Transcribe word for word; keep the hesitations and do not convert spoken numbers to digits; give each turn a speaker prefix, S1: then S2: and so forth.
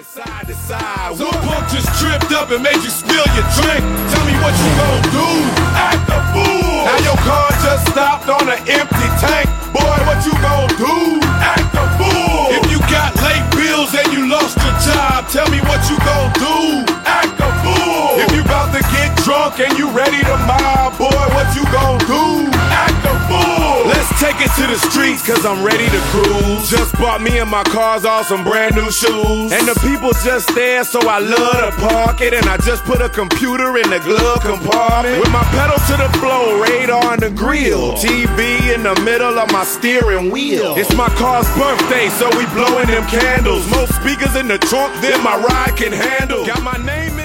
S1: side to side. Some punk just tripped up and made you spill your drink. Tell me what you gon' do, act a fool. Now your car just stopped on an empty tank. Boy, what you gon' do, act a fool. If you got late bills and you lost your job, tell me what you gon' do, act a fool. If you about to get drunk and you ready to mob, boy, what you gon' do, act a fool. Let's take it to the streets, cause I'm ready to cruise. Just bought me and my cars all some brand new shoes. And the people just there, so I love to park it. And I just put a computer in the glove compartment. With my pedal to the floor, radar on the grill, T V in the middle of my steering wheel. It's my car's birthday, so we blowing them candles. More speakers in the trunk than my ride can handle. Got my name